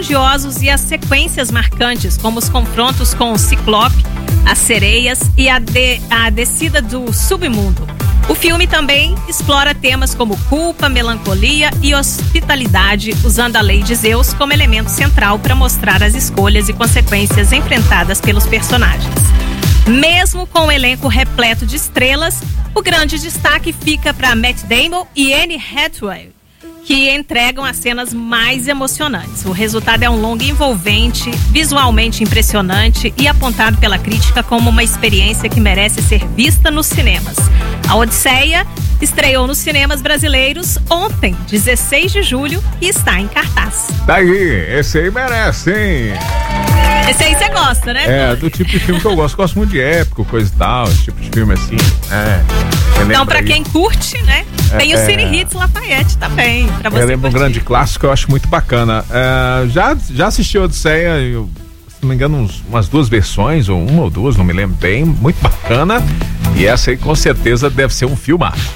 grandiosos e as sequências marcantes, como os confrontos com o Ciclope, as sereias e a descida do submundo. O filme também explora temas como culpa, melancolia e hospitalidade, usando a lei de Zeus como elemento central para mostrar as escolhas e consequências enfrentadas pelos personagens. Mesmo com o elenco repleto de estrelas, o grande destaque fica para Matt Damon e Anne Hathaway, que entregam as cenas mais emocionantes. O resultado é um longa envolvente, visualmente impressionante e apontado pela crítica como uma experiência que merece ser vista nos cinemas. A Odisseia estreou nos cinemas brasileiros ontem, 16 de julho, e está em cartaz. Daí, esse aí merece, hein? Esse aí você gosta, né? É, do tipo de filme que eu gosto. Gosto muito de épico, coisa e tal, esse tipo de filme assim. Então, pra quem curte, né? Tem o Cine Hits Lafayette também. Pra você lembro um grande clássico, eu acho muito bacana. Já assisti a Odisseia, se não me engano, umas duas versões, ou uma ou duas, não me lembro bem. Muito bacana. E essa aí com certeza deve ser um filmaço.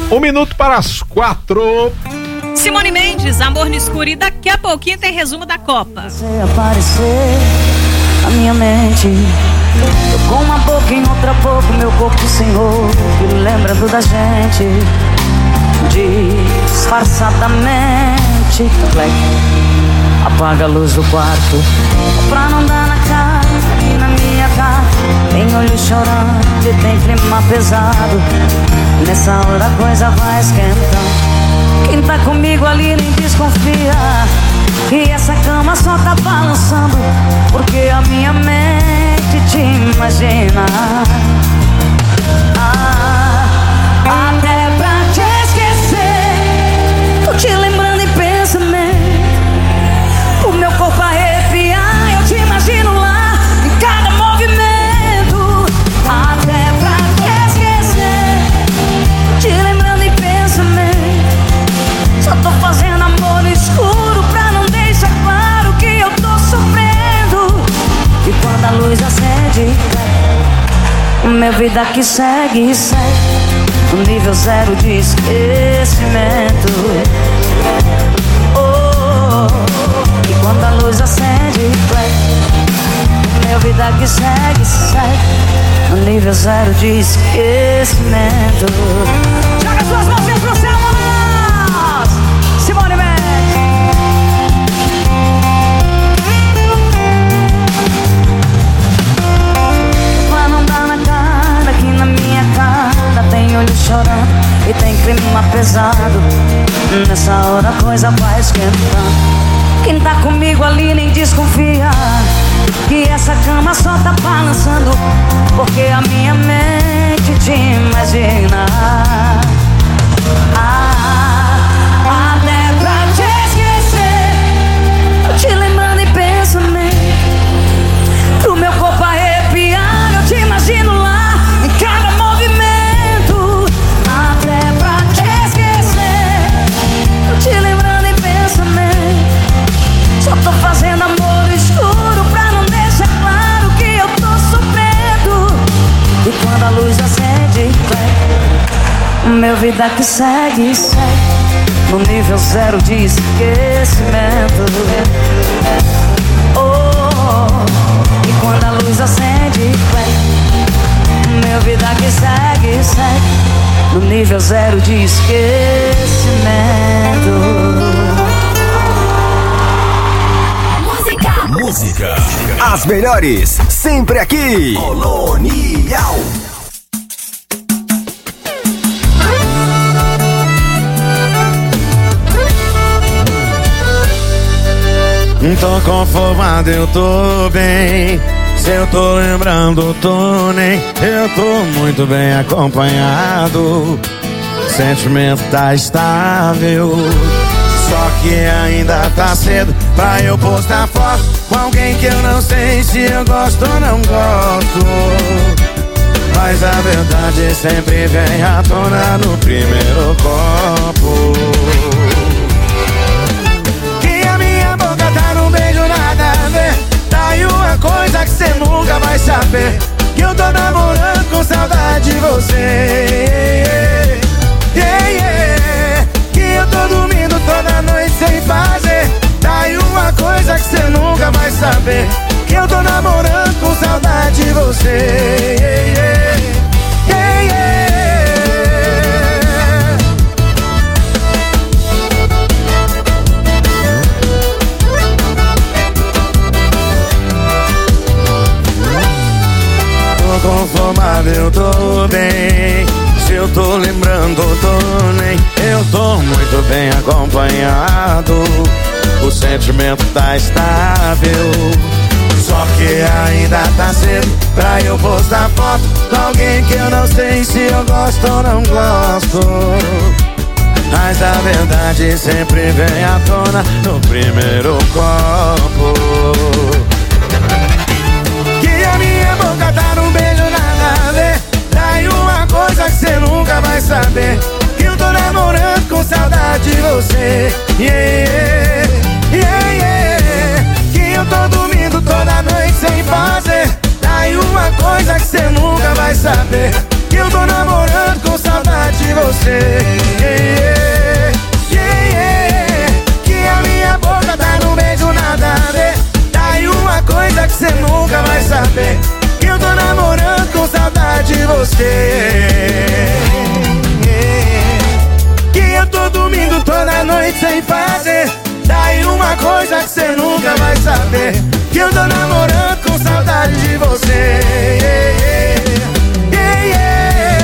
1:04. Simone Mendes, Amor no Escuro. E daqui a pouquinho tem resumo da Copa. Você aparecer na minha mente, eu com uma boca em outra boca, meu corpo senhor, lembrando da gente, disfarçadamente. Apaga a luz do quarto pra não dar na cara. E na minha cara tem olho chorando e tem clima pesado. Nessa hora a coisa vai esquentando. Quem tá comigo ali nem desconfia que essa cama só tá balançando, porque a minha mente te imagina. Até pra te esquecer, tô te lembrando em pensamento. O meu corpo arrepiar, eu te imagino lá em cada movimento. Até pra te esquecer, tô te lembrando em pensamento. Só tô fazendo amor no escuro pra não deixar claro que eu tô sofrendo. E quando a luz acende, minha vida que segue, no nível zero de esquecimento. E quando a luz acende, minha vida que segue, no nível zero de esquecimento. Joga suas mãos pro céu, vamos! Simone Mendes. Pra não dar na cara, aqui na minha cara tem olho chorando e tem clima pesado. Nessa hora a coisa vai esquentando. Quem tá comigo ali nem desconfia que essa cama só tá balançando, porque a minha mente te imagina. Até pra te esquecer, tô te lembrando em pensamento. Pro meu corpo arrepiar, eu te imagino lá em cada movimento. Até pra te esquecer, tô te lembrando em pensamento. Só tô fazendo amor escuro pra não deixar claro que eu tô sofrendo. E quando a luz acende, meu vida que segue, no nível zero de esquecimento. E quando a luz acende, meu vida que segue, no nível zero de esquecimento. Música. As melhores, sempre aqui. Colonial. Tô conformado, eu tô bem. Se eu tô lembrando, tô nem. Eu tô muito bem acompanhado. O sentimento tá estável. Só que ainda tá cedo pra eu postar foto com alguém que eu não sei se eu gosto ou não gosto. Mas a verdade sempre vem à tona no primeiro copo. Que a minha boca tá num beijo nada a ver. Tá aí uma coisa que cê nunca vai saber, que eu tô namorando com saudade de você. Que eu tô dormindo toda noite sem fazer. Tá aí uma coisa que cê acompanhado. O sentimento tá estável, só que ainda tá cedo pra eu postar foto com alguém que eu não sei se eu gosto ou não gosto. Mas a verdade sempre vem à tona no primeiro copo. Que a minha boca tá num beijo nada a ver. Daí uma coisa que cê nunca vai saber, que eu tô namorando com saudade de você. Yeah, yeah, yeah. Que eu tô dormindo toda noite sem fazer. Daí uma coisa que cê nunca vai saber, que eu tô namorando com saudade de você. Yeah, yeah, yeah. Que a minha boca tá no beijo nada a ver. Daí uma coisa que cê nunca vai saber, que eu tô namorando com saudade de você. Que eu tô dormindo toda noite sem fazer. Daí uma coisa que cê nunca vai saber, que eu tô namorando com saudade de você. Yeah, yeah,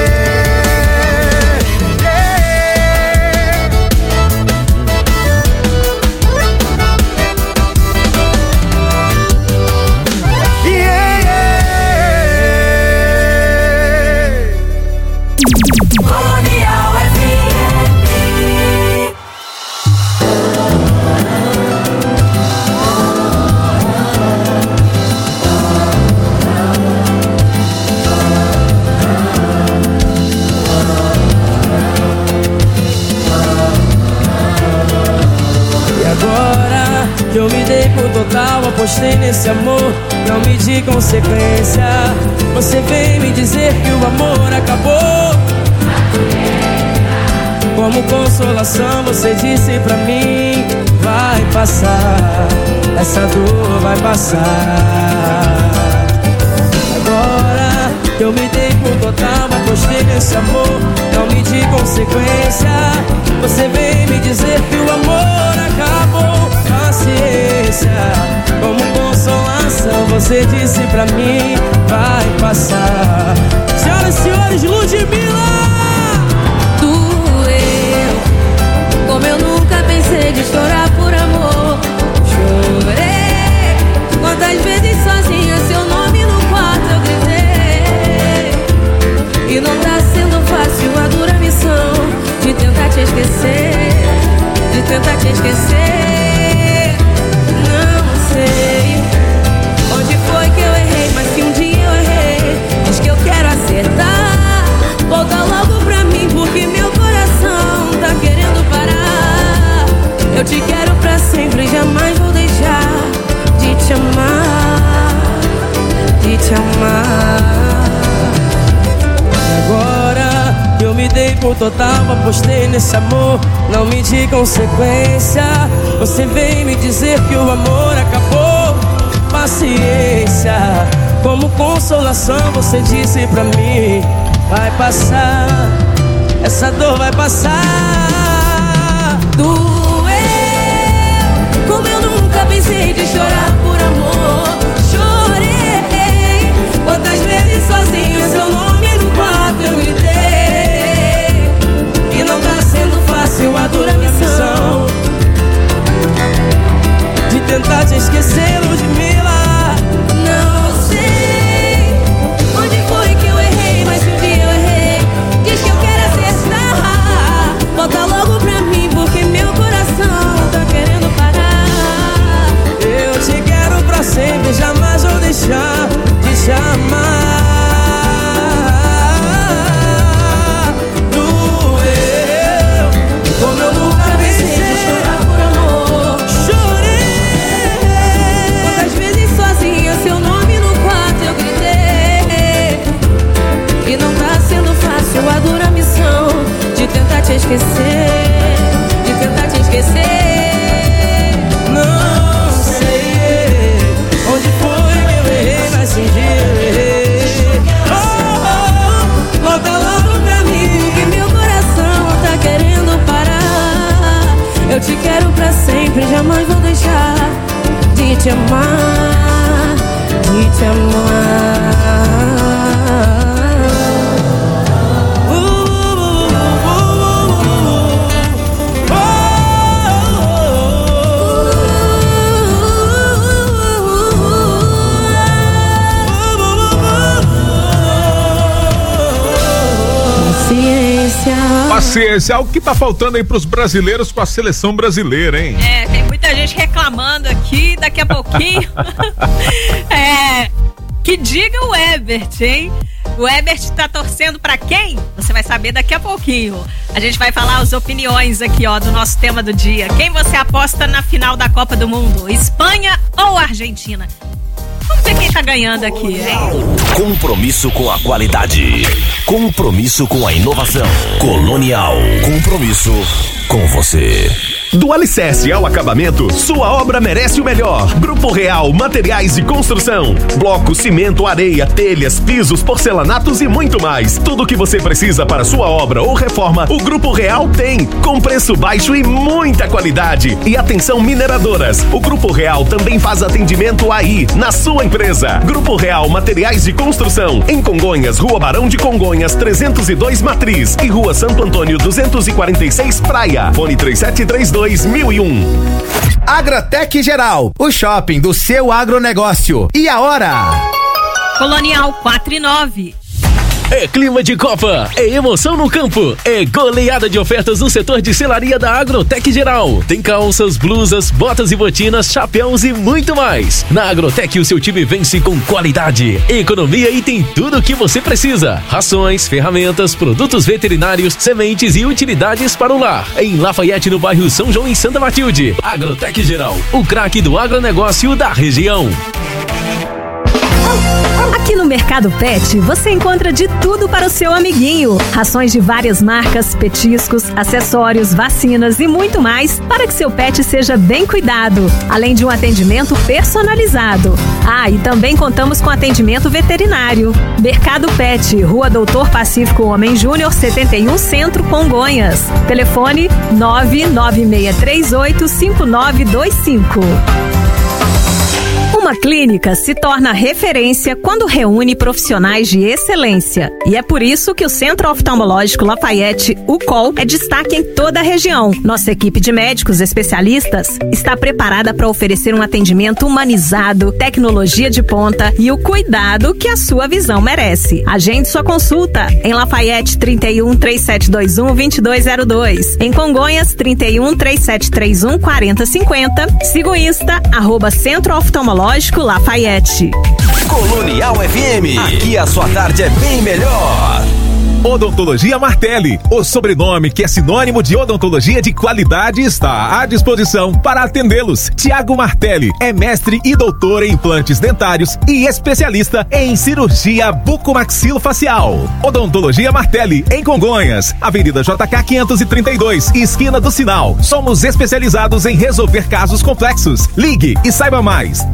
eu me dei por total, apostei nesse amor, não medi consequência. Você vem me dizer que o amor acabou. Como consolação você disse pra mim, vai passar, essa dor vai passar. Agora que eu me dei por total, apostei nesse amor, não medi consequência. Você vem me dizer que o amor acabou. Paciência, como consolação você disse pra mim, vai passar. Senhoras e senhores, Ludmilla! Doeu, como eu nunca pensei de chorar por amor. Chorei, quantas vezes sozinha seu nome no quarto eu gritei. E não tá sendo fácil a dura missão de tentar te esquecer, de tentar te esquecer. Onde foi que eu errei, mas se um dia eu errei, diz que eu quero acertar. Volta logo pra mim, porque meu coração tá querendo parar. Eu te quero pra sempre, jamais vou deixar de te amar, de te amar. Agora eu me dei por total, apostei nesse amor, não medi consequência. Você vem me dizer que o amor acabou. Paciência, como consolação você disse pra mim, vai passar, essa dor vai passar. Doeu, como eu nunca pensei de chorar por amor. Chorei, quantas vezes sozinho seu nome no quarto eu gritei. E não tá sendo fácil a dura missão de tentar te esquecer, Ludmilla. Não sei onde foi que eu errei, mas se um dia eu errei, diz que eu quero acertar. Volta logo pra mim, porque meu coração tá querendo parar. Eu te quero pra sempre, jamais vou deixar de te amar. Doeu, como eu nunca pensei de chorar por amor. Seu nome no quarto eu gritei. E não tá sendo fácil a dura missão de tentar te esquecer, de tentar te esquecer. Não sei onde foi que eu errei, mas sem dia eu errei. Volta logo pra mim, que meu coração tá querendo parar. Eu te quero pra sempre, jamais vou deixar de te amar, de te amar. Oh, Ciência, algo que tá faltando aí pros brasileiros com a seleção brasileira, hein? Tem muita gente reclamando aqui, daqui a pouquinho. Que diga o Ebert, hein? O Ebert tá torcendo pra quem? Você vai saber daqui a pouquinho. A gente vai falar as opiniões aqui, ó, do nosso tema do dia. Quem você aposta na final da Copa do Mundo? Espanha ou Argentina? Vamos ver quem tá ganhando aqui, hein? Compromisso com a qualidade. Compromisso com a inovação. Colonial. Compromisso com você. Do alicerce ao acabamento, sua obra merece o melhor. Grupo Real Materiais de Construção. Bloco, cimento, areia, telhas, pisos, porcelanatos e muito mais. Tudo o que você precisa para sua obra ou reforma, o Grupo Real tem. Com preço baixo e muita qualidade. E atenção, mineradoras. O Grupo Real também faz atendimento aí, na sua empresa. Grupo Real Materiais de Construção. Em Congonhas, Rua Barão de Congonhas, 302 Matriz. E Rua Santo Antônio, 246 Praia. Fone 3732 2001. Agrotec Geral, o shopping do seu agronegócio. E a hora? Colonial 4:09. É clima de Copa, é emoção no campo, é goleada de ofertas no setor de selaria da Agrotec Geral. Tem calças, blusas, botas e botinas, chapéus e muito mais. Na Agrotec o seu time vence com qualidade, economia e tem tudo o que você precisa. Rações, ferramentas, produtos veterinários, sementes e utilidades para o lar. Em Lafayette, no bairro São João, em Santa Matilde. Agrotec Geral, o craque do agronegócio da região. Aqui no Mercado Pet, você encontra de tudo para o seu amiguinho. Rações de várias marcas, petiscos, acessórios, vacinas e muito mais para que seu pet seja bem cuidado, além de um atendimento personalizado. E também contamos com atendimento veterinário. Mercado Pet, Rua Doutor Pacífico Homem Júnior, 71 Centro, Congonhas. Telefone 996385925. Uma clínica se torna referência quando reúne profissionais de excelência. E é por isso que o Centro Oftalmológico Lafayette, o COL, é destaque em toda a região. Nossa equipe de médicos especialistas está preparada para oferecer um atendimento humanizado, tecnologia de ponta e o cuidado que a sua visão merece. Agende sua consulta em Lafayette 31 3721 2202. Em Congonhas 31 3731 4050. Siga o Insta, @Centro Oftalmológico Lafayette. Colonial FM, aqui a sua tarde é bem melhor. Odontologia Martelli, o sobrenome que é sinônimo de odontologia de qualidade, está à disposição para atendê-los. Tiago Martelli é mestre e doutor em implantes dentários e especialista em cirurgia bucomaxilofacial. Odontologia Martelli, em Congonhas, Avenida JK 532, esquina do Sinal. Somos especializados em resolver casos complexos. Ligue e saiba mais.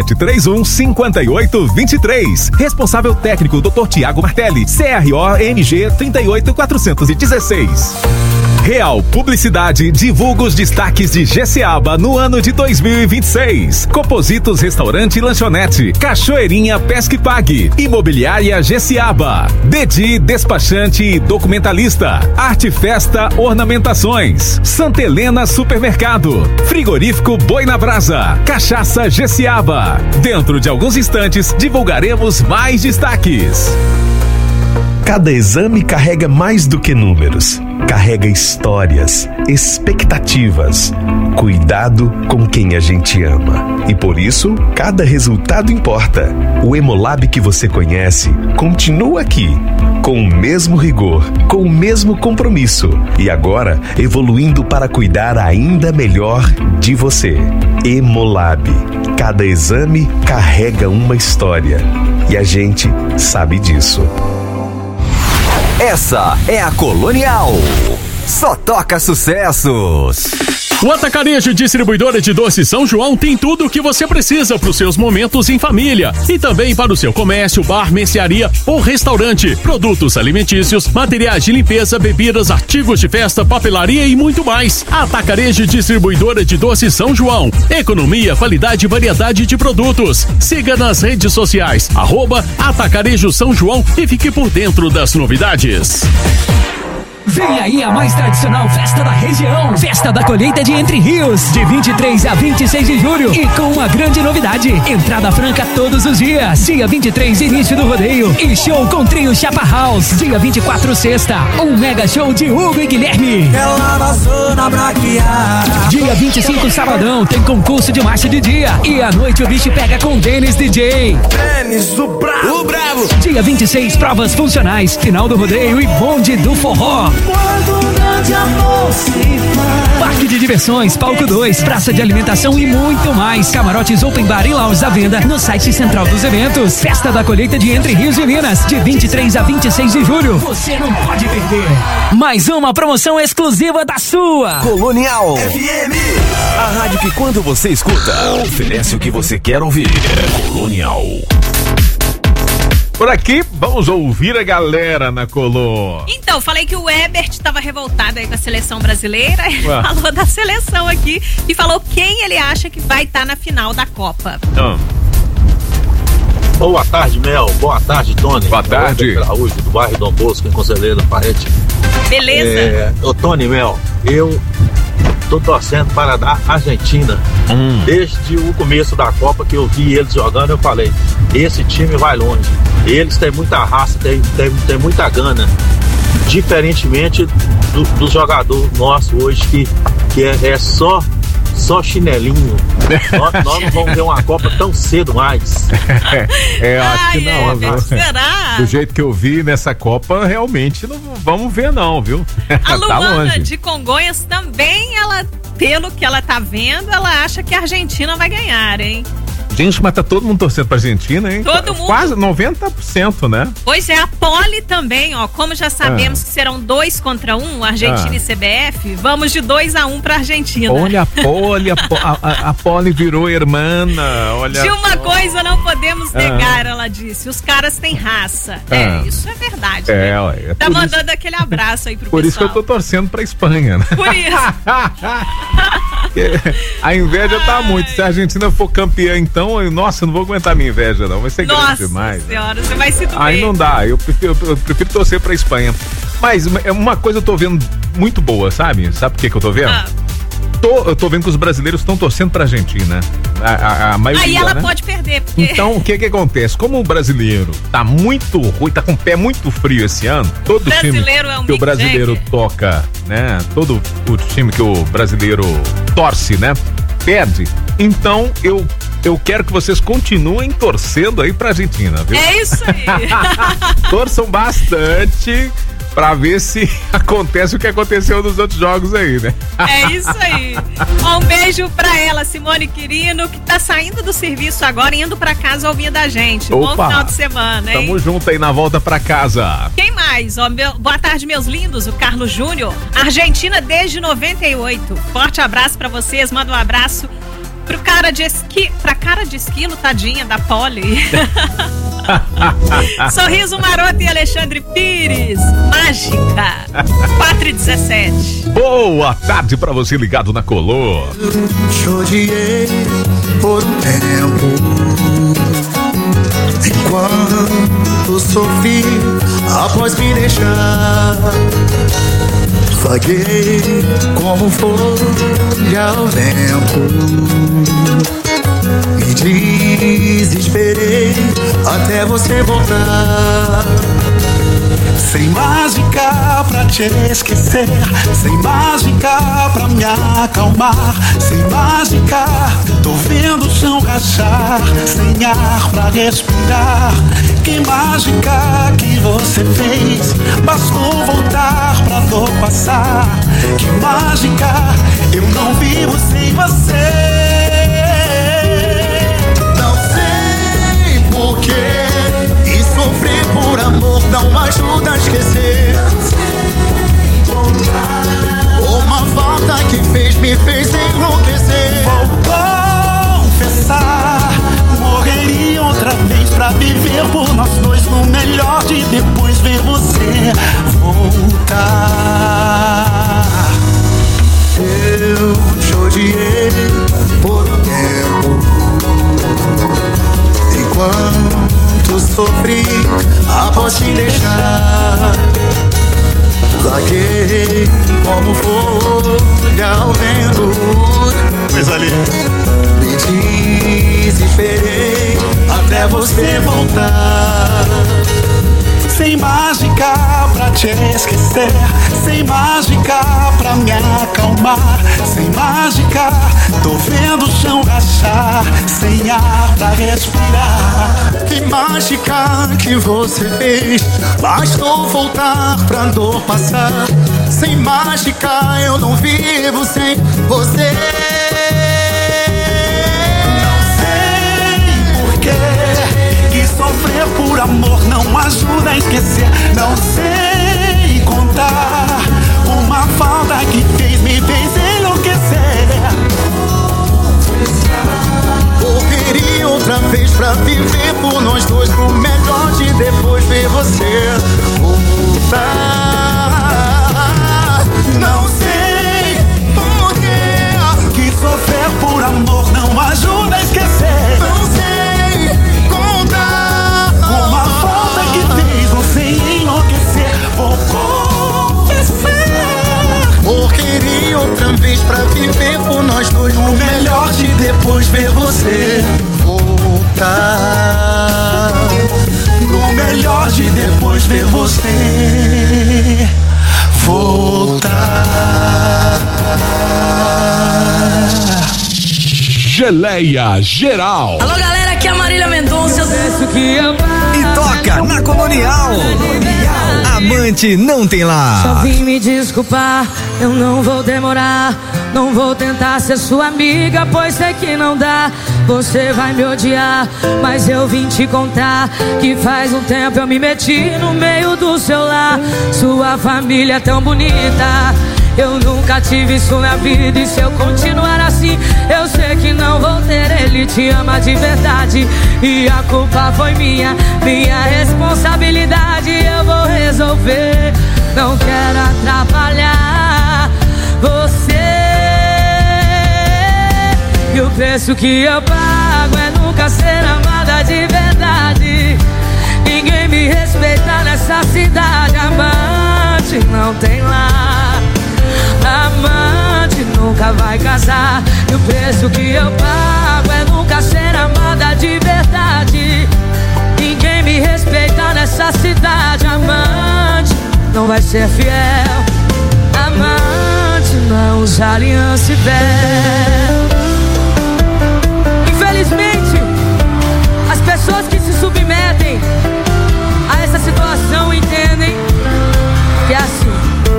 3731-5823. Responsável técnico Dr. Tiago Martelli, CRO-NG 38416. Real Publicidade divulga os destaques de Jeceaba no ano de 2026. Compositos Restaurante e Lanchonete, Cachoeirinha Pesque Pague, Imobiliária Jeceaba, Dedi Despachante e Documentalista, Arte Festa Ornamentações, Santa Helena Supermercado, Frigorífico Boi na Brasa, Cachaça Jeceaba. Dentro de alguns instantes divulgaremos mais destaques. Cada exame carrega mais do que números. Carrega histórias, expectativas, cuidado com quem a gente ama. E por isso, cada resultado importa. O Hemolab que você conhece continua aqui, com o mesmo rigor, com o mesmo compromisso. E agora, evoluindo para cuidar ainda melhor de você. Hemolab. Cada exame carrega uma história. E a gente sabe disso. Essa é a Colonial. Só toca sucessos. O Atacarejo Distribuidora de Doces São João tem tudo o que você precisa para os seus momentos em família e também para o seu comércio, bar, mercearia ou restaurante. Produtos alimentícios, materiais de limpeza, bebidas, artigos de festa, papelaria e muito mais. Atacarejo Distribuidora de Doces São João. Economia, qualidade e variedade de produtos. Siga nas redes sociais @Atacarejo São João e fique por dentro das novidades. Vem aí a mais tradicional festa da região, Festa da Colheita de Entre Rios, de 23 a 26 de julho. E com uma grande novidade, entrada franca todos os dias. Dia 23, início do rodeio e show com trio Chapa House. Dia 24, sexta, um mega show de Hugo e Guilherme. Ela passou na braquiara. Dia 25, sabadão, tem concurso de marcha de dia. E à noite o bicho pega com Denis DJ. Denis, o bravo. Dia 26, provas funcionais, final do rodeio e bonde do forró. Quando um grande amor se faz. Parque de diversões, palco 2, praça de alimentação e muito mais. Camarotes open bar e lounge à venda no site central dos eventos. Festa da Colheita de Entre Rios e Minas, de 23 a 26 de julho. Você não pode perder. Mais uma promoção exclusiva da sua Colonial FM. A rádio que quando você escuta, oferece o que você quer ouvir. Colonial. Por aqui, vamos ouvir a galera na Colô. Então, falei que o Ebert estava revoltado aí com a seleção brasileira. Ele falou da seleção aqui e falou quem ele acha que vai estar na final da Copa. Boa tarde, Mel. Boa tarde, Tony. Boa tarde. Araújo, do bairro Dom Bosco, em Conselheiro Parete. Beleza. Ô, Tony, Mel, eu tô torcendo para a Argentina. Desde o começo da Copa que eu vi eles jogando, eu falei, esse time vai longe. Eles têm muita raça, tem muita gana. Diferentemente do jogador nosso hoje, que é só chinelinho. Nós não vamos ver uma Copa tão cedo mais. Eu acho que não, viu? Será? Do jeito que eu vi nessa Copa, realmente não vamos ver não, viu? A Luana tá longe. de Congonhas também, ela, pelo que ela tá vendo, ela acha que a Argentina vai ganhar, hein? Gente, mas tá todo mundo torcendo pra Argentina, hein? Todo mundo. Quase 90%, né? Pois é, a Poli também, ó. Como já sabemos que serão 2 contra 1, Argentina e CBF, vamos de 2-1 pra Argentina. Olha a Poli, a Poli virou irmã, olha. De uma coisa não podemos negar, ela disse. Os caras têm raça. Isso é verdade. Né? Tá mandando aquele abraço aí pro pessoal. Por isso que eu tô torcendo pra Espanha, né? Por isso. A inveja tá muito. Se a Argentina for campeã, então, nossa, eu não vou aguentar minha inveja, não. Vai ser grande demais. Nossa senhora, você vai se doer. Aí não dá, eu prefiro torcer pra Espanha. Mas uma coisa eu tô vendo muito boa, sabe? Sabe por que eu tô vendo? Eu tô vendo que os brasileiros estão torcendo pra Argentina. A maioria, aí ela né? pode perder, porque... Então, o que acontece? Como o brasileiro tá muito ruim, tá com o pé muito frio esse ano, todo time que o brasileiro toca, né? Todo o time que o brasileiro torce, né? Perde. Então, eu quero que vocês continuem torcendo aí pra Argentina, viu? É isso aí. Torçam bastante pra ver se acontece o que aconteceu nos outros jogos aí, né? É isso aí. Um beijo pra ela, Simone Quirino, que tá saindo do serviço agora e indo pra casa ouvindo a gente. Opa, bom final de semana, hein? Tamo junto aí na volta pra casa. Quem mais? Boa tarde, meus lindos. O Carlos Júnior. Argentina desde 98. Forte abraço pra vocês. Manda um abraço pra cara de esquilo, tadinha da Poli. Sorriso Maroto e Alexandre Pires. Mágica. 4h17. Boa tarde pra você ligado na Colô. Chorei por um tempo, enquanto sofri após me deixar. Vaguei como folha ao vento, me desesperei até você voltar. Sem mágica pra te esquecer, sem mágica pra me acalmar, sem mágica tô vendo o chão rachar, sem ar pra respirar. Que mágica que você fez, bastou voltar pra dor passar. Que mágica, eu não vivo sem você. Não sei porquê, e sofrer por amor não ajuda a esquecer. Uma falta que me fez enlouquecer. Vou confessar, morreria outra vez pra viver por nós dois no melhor de depois ver você voltar. Eu te odiei por um tempo, enquanto sofri após te deixar. Vaguei como folha ao vento. Mas ali Me desesperei até você voltar. Sem mágica pra te esquecer, sem mágica pra me acalmar, sem mágica tô vendo o chão rachar, sem ar pra respirar. Que mágica que você fez, bastou voltar pra dor passar. Sem mágica eu não vivo sem você. Que sofrer por amor não ajuda a esquecer. Não sei contar uma falta que me fez enlouquecer. Correria outra vez pra viver por nós dois, pro melhor de depois ver você voltar. Não sei porquê que sofrer por amor não ajuda a esquecer. Não sei uma falta que fez você enlouquecer. Vou confessar. Queria outra vez pra viver por nós dois, o melhor de depois ver você voltar. O melhor de depois ver você voltar. Geleia Geral. Alô galera, aqui é a Marília Mendonça. Eu penso que eu E toca na Colonial. Amante não tem lá. Só vim me desculpar, eu não vou demorar. Não vou tentar ser sua amiga, pois sei que não dá. Você vai me odiar, mas eu vim te contar que faz um tempo eu me meti no meio do seu lar. Sua família é tão bonita, eu nunca tive isso na vida. E se eu continuar assim, eu sei que não vou ter. Ele te ama de verdade e a culpa foi minha responsabilidade. Eu vou resolver, não quero atrapalhar você. E o preço que eu pago é nunca ser amada de verdade. Ninguém me respeita nessa cidade. Amante não tem lá, amante nunca vai casar. E o preço que eu pago é nunca ser amada de verdade. Ninguém me respeita nessa cidade. Amante não vai ser fiel, amante não usa aliança e véu. Infelizmente, as pessoas que se submetem a essa situação entendem que é assim.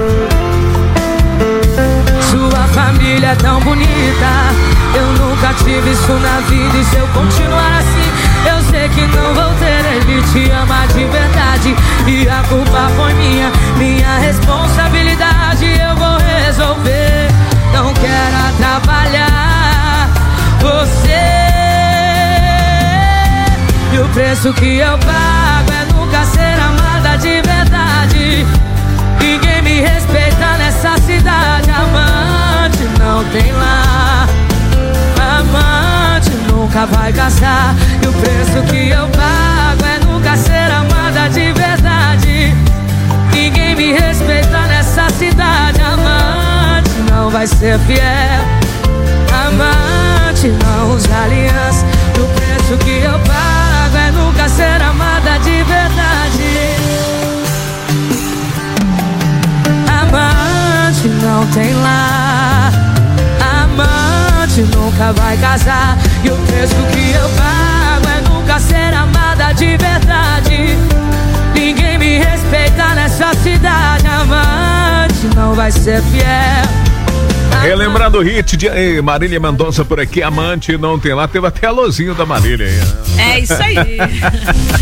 Sua família é tão bonita, eu nunca tive isso na vida. E se eu continuar assim, eu sei que não vou ter. Ele te ama de verdade e a culpa foi minha responsabilidade. Eu vou resolver, não quero atrapalhar você. E o preço que eu pago é nunca ser amada de verdade. Ninguém me respeita nessa cidade. Amante não tem lá, amante nunca vai casar. E o preço que eu pago é nunca ser amada de verdade. Ninguém me respeita nessa cidade. Amante não vai ser fiel, amante não usa aliança. E o preço que eu pago é nunca ser amada de verdade. Amante não tem lá, amante nunca vai casar. E o preço que eu pago é nunca ser amada de verdade. Ninguém me respeita nessa cidade. Amante não vai ser fiel. Relembrando o hit de Marília Mendonça por aqui, amante não tem lá. Teve até alôzinho da Marília aí. É isso aí.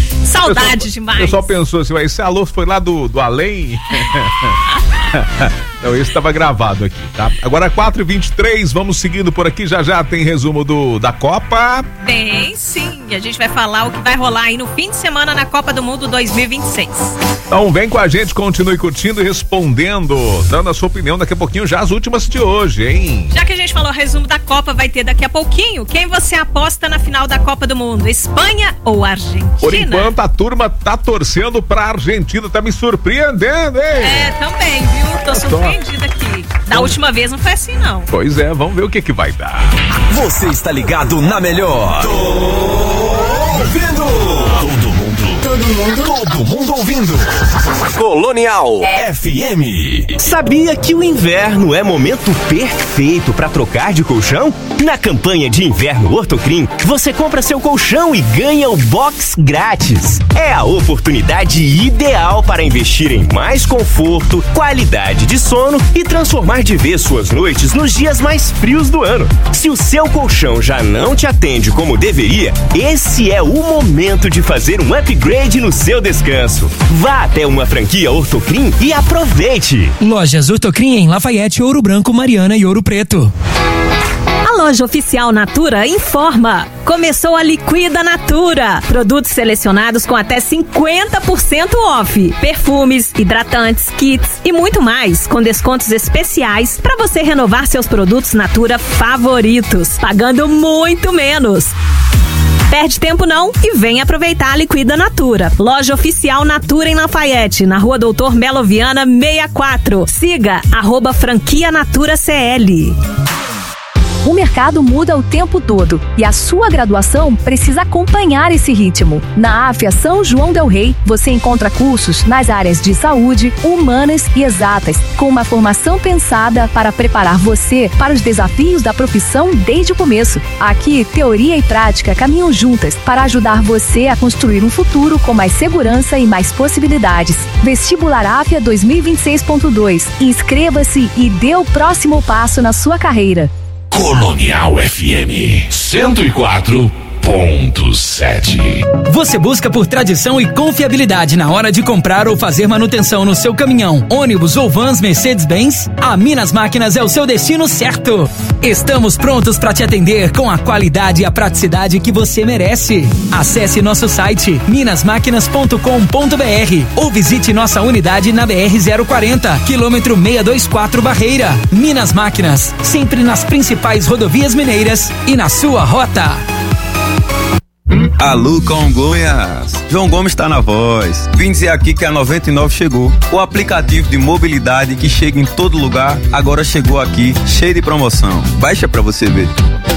Saudade demais. O pessoal pensou assim, esse alô foi lá do além. Não, esse estava gravado aqui, tá? Agora 4h23, vamos seguindo por aqui, já tem resumo da Copa. Bem, sim, a gente vai falar o que vai rolar aí no fim de semana na Copa do Mundo 2026. Então vem com a gente, continue curtindo e respondendo, dando a sua opinião daqui a pouquinho, já as últimas de hoje, hein? Já que a gente falou resumo da Copa, vai ter daqui a pouquinho. Quem você aposta na final da Copa do Mundo? Espanha ou Argentina? Por enquanto a turma tá torcendo pra Argentina, tá me surpreendendo, hein? É, também, viu? Tô surpreendida aqui. Da última vez não foi assim, não. Pois é, vamos ver o que vai dar. Você está ligado na melhor. Tô ouvindo. Todo mundo ouvindo. Colonial FM. Sabia que o inverno é momento perfeito para trocar de colchão? Na campanha de inverno Ortocrim, você compra seu colchão e ganha o box grátis. É a oportunidade ideal para investir em mais conforto, qualidade de sono e transformar de vez suas noites nos dias mais frios do ano. Se o seu colchão já não te atende como deveria, esse é o momento de fazer um upgrade no seu descanso. Vá até uma franquia Ortocrim e aproveite. Lojas Ortocrim em Lafayette, Ouro Branco, Mariana e Ouro Preto. A loja oficial Natura informa. Começou a Liquida Natura. Produtos selecionados com até 50% off. Perfumes, hidratantes, kits e muito mais, com descontos especiais para você renovar seus produtos Natura favoritos, pagando muito menos. Perde tempo não e vem aproveitar a Liquida Natura. Loja oficial Natura em Lafayette, na Rua Doutor Melo Viana 64. Siga @franquia Natura CL. O mercado muda o tempo todo e a sua graduação precisa acompanhar esse ritmo. Na AFIA São João del Rei, você encontra cursos nas áreas de saúde, humanas e exatas, com uma formação pensada para preparar você para os desafios da profissão desde o começo. Aqui, teoria e prática caminham juntas para ajudar você a construir um futuro com mais segurança e mais possibilidades. Vestibular AFIA 2026.2. Inscreva-se e dê o próximo passo na sua carreira. Colonial FM 104.7. Você busca por tradição e confiabilidade na hora de comprar ou fazer manutenção no seu caminhão, ônibus ou vans Mercedes-Benz? A Minas Máquinas é o seu destino certo. Estamos prontos para te atender com a qualidade e a praticidade que você merece. Acesse nosso site minasmáquinas.com.br ou visite nossa unidade na BR-040, quilômetro 624 Barreira. Minas Máquinas, sempre nas principais rodovias mineiras e na sua rota. Alô, Congonhas! João Gomes está na voz. Vim dizer aqui que a 99 chegou. O aplicativo de mobilidade que chega em todo lugar, agora chegou aqui, cheio de promoção. Baixa pra você ver.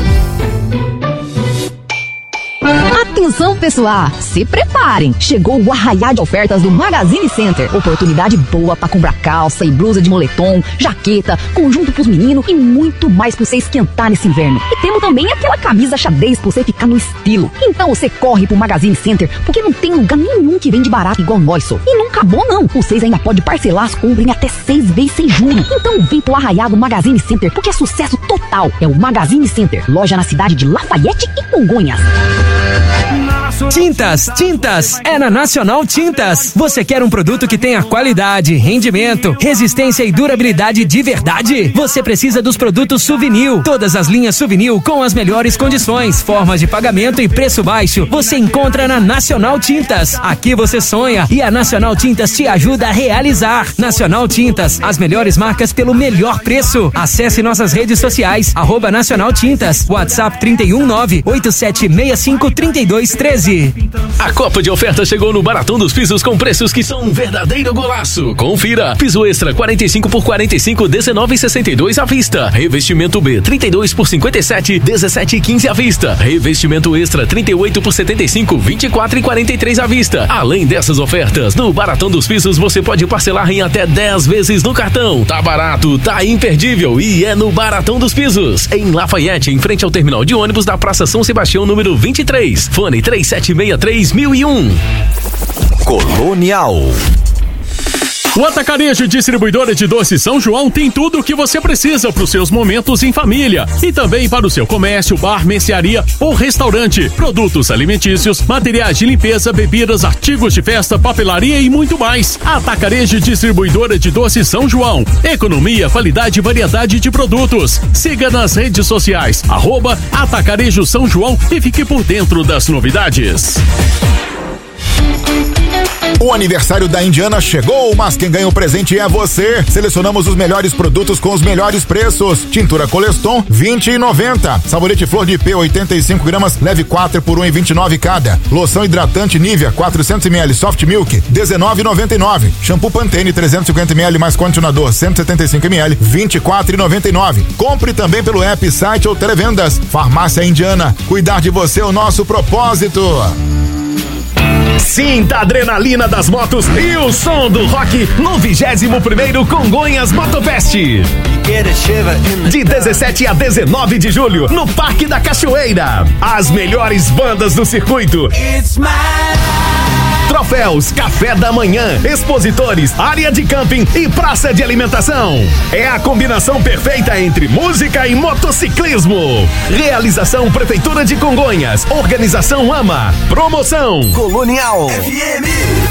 Atenção, pessoal, se preparem. Chegou o arraiá de ofertas do Magazine Center. Oportunidade boa para comprar calça e blusa de moletom, jaqueta, conjunto pros meninos e muito mais pra você esquentar nesse inverno. E temos também aquela camisa xadrez pra você ficar no estilo. Então você corre pro Magazine Center, porque não tem lugar nenhum que vende barato igual nós, só. E não acabou não. Vocês ainda podem parcelar as compras em até 6 vezes sem juros. Então vem pro arraiá do Magazine Center, porque é sucesso total. É o Magazine Center, loja na cidade de Lafayette e Congonhas. Tintas, é na Nacional Tintas. Você quer um produto que tenha qualidade, rendimento, resistência e durabilidade de verdade? Você precisa dos produtos Souvenir. Todas as linhas Souvenir com as melhores condições, formas de pagamento e preço baixo. Você encontra na Nacional Tintas. Aqui você sonha e a Nacional Tintas te ajuda a realizar. Nacional Tintas, as melhores marcas pelo melhor preço. Acesse nossas redes sociais, @Nacional Tintas, WhatsApp 319-8765-3213. A Copa de Oferta chegou no Baratão dos Pisos com preços que são um verdadeiro golaço. Confira. Piso extra 45 por 45, 19,62 à vista. Revestimento B 32 por 57, 17,15 à vista. Revestimento extra 38 por 75, 24,43 à vista. Além dessas ofertas, no Baratão dos Pisos você pode parcelar em até 10 vezes no cartão. Tá barato, tá imperdível e é no Baratão dos Pisos. Em Lafayette, em frente ao terminal de ônibus da Praça São Sebastião, número 23. Fone 3763-1001. Colonial. O Atacarejo Distribuidora de Doces São João tem tudo o que você precisa para os seus momentos em família e também para o seu comércio, bar, mercearia ou restaurante. Produtos alimentícios, materiais de limpeza, bebidas, artigos de festa, papelaria e muito mais. Atacarejo Distribuidora de Doces São João. Economia, qualidade e variedade de produtos. Siga nas redes sociais @Atacarejo São João e fique por dentro das novidades. O aniversário da Indiana chegou, mas quem ganha o presente é você. Selecionamos os melhores produtos com os melhores preços. Tintura Coleston, R$20,90. Sabonete Flor de Ipê, 85 gramas, leve 4 por R$1,29 cada. Loção hidratante Nivea, 400 ml, Soft Milk, R$19,99. Shampoo Pantene, 350 ml, mais condicionador, 175 ml, R$24,99. Compre também pelo app, site ou televendas. Farmácia Indiana, cuidar de você é o nosso propósito. Sinta a adrenalina das motos e o som do rock no 21º Congonhas Motofest. De 17 a 19 de julho, no Parque da Cachoeira. As melhores bandas do circuito. Troféus, café da manhã, expositores, área de camping e praça de alimentação. É a combinação perfeita entre música e motociclismo. Realização Prefeitura de Congonhas. Organização AMA. Promoção Colonial FM.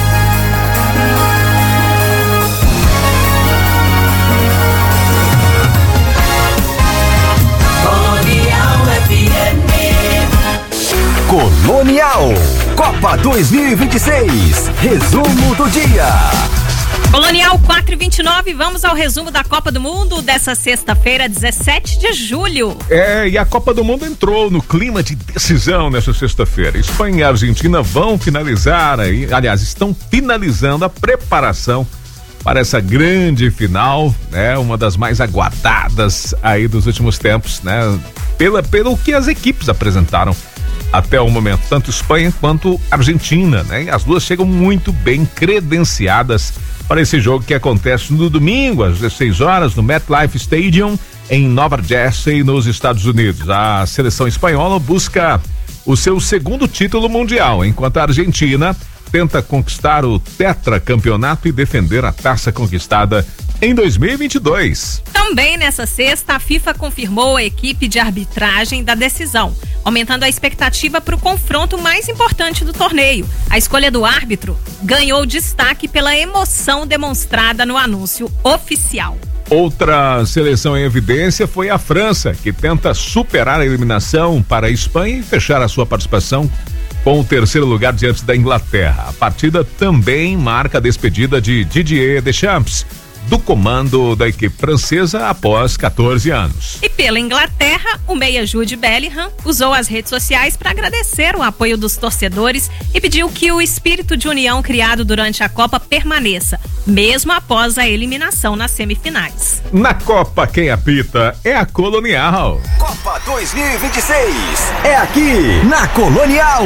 Colonial Copa 2026. Resumo do dia. Colonial 4:29, vamos ao resumo da Copa do Mundo dessa sexta-feira, 17 de julho. E a Copa do Mundo entrou no clima de decisão nessa sexta-feira. Espanha e Argentina vão finalizar aí, aliás, estão finalizando a preparação para essa grande final, né? Uma das mais aguardadas aí dos últimos tempos, né? Pelo que as equipes apresentaram até o momento, tanto Espanha quanto Argentina, né? E as duas chegam muito bem credenciadas para esse jogo que acontece no domingo, às 16 horas, no MetLife Stadium, em Nova Jersey, nos Estados Unidos. A seleção espanhola busca o seu segundo título mundial, enquanto a Argentina tenta conquistar o tetracampeonato e defender a taça conquistada em 2022. Também nessa sexta, a FIFA confirmou a equipe de arbitragem da decisão, aumentando a expectativa para o confronto mais importante do torneio. A escolha do árbitro ganhou destaque pela emoção demonstrada no anúncio oficial. Outra seleção em evidência foi a França, que tenta superar a eliminação para a Espanha e fechar a sua participação com o terceiro lugar diante da Inglaterra. A partida também marca a despedida de Didier Deschamps do comando da equipe francesa após 14 anos. E pela Inglaterra, o meia Jude Bellingham usou as redes sociais para agradecer o apoio dos torcedores e pediu que o espírito de união criado durante a Copa permaneça, mesmo após a eliminação nas semifinais. Na Copa, quem apita é a Colonial. Copa 2026 é aqui na Colonial.